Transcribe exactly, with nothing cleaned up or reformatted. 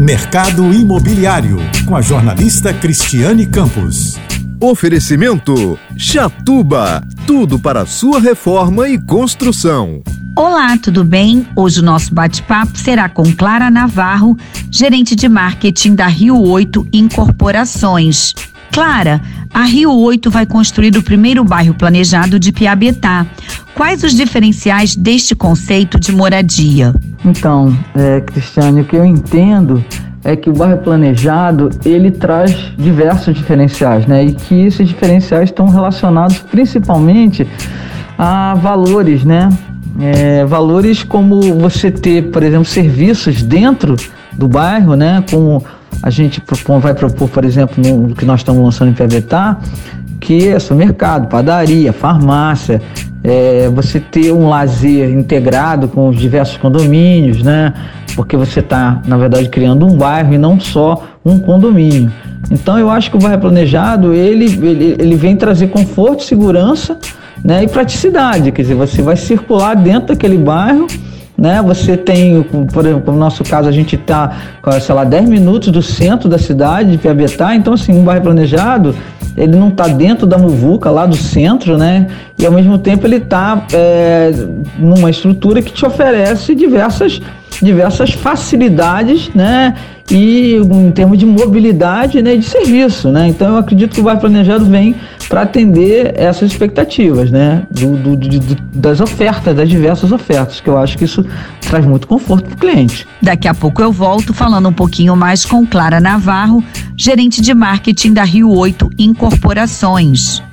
Mercado Imobiliário, com a jornalista Cristiane Campos. Oferecimento Chatuba, tudo para sua reforma e construção. Olá, tudo bem? Hoje o nosso bate-papo será com Clara Navarro, gerente de marketing da Rio oito Incorporações. Clara, a Rio oito vai construir o primeiro bairro planejado de Piabetá. Quais os diferenciais deste conceito de moradia? Então, é, Cristiane, o que eu entendo é que o bairro planejado, ele traz diversos diferenciais, né? E que esses diferenciais estão relacionados principalmente a valores, né? É, valores como você ter, por exemplo, serviços dentro do bairro, né? Como a gente propõe, vai propor, por exemplo, no que nós estamos lançando em Piabetá, que é supermercado, padaria, farmácia, é, você ter um lazer integrado com os diversos condomínios, né? Porque você está, na verdade, criando um bairro e não só um condomínio. Então, eu acho que o bairro planejado, ele, ele, ele vem trazer conforto, segurança, né? E praticidade, quer dizer, você vai circular dentro daquele bairro, né? Você tem, por exemplo, no nosso caso, a gente está, sei lá, dez minutos do centro da cidade de Piabetá, então, assim, um bairro planejado, ele não está dentro da muvuca lá do centro, né? E ao mesmo tempo ele está é, numa estrutura que te oferece diversas, diversas facilidades, né? E em termos de mobilidade, né? E de serviço, né? Então eu acredito que o bairro planejado vem para atender essas expectativas, né? Do, do, do, do, das ofertas, das diversas ofertas, que eu acho que isso traz muito conforto para o cliente. Daqui a pouco eu volto falando um pouquinho mais com Clara Navarro, gerente de marketing da Rio oito Incorporações.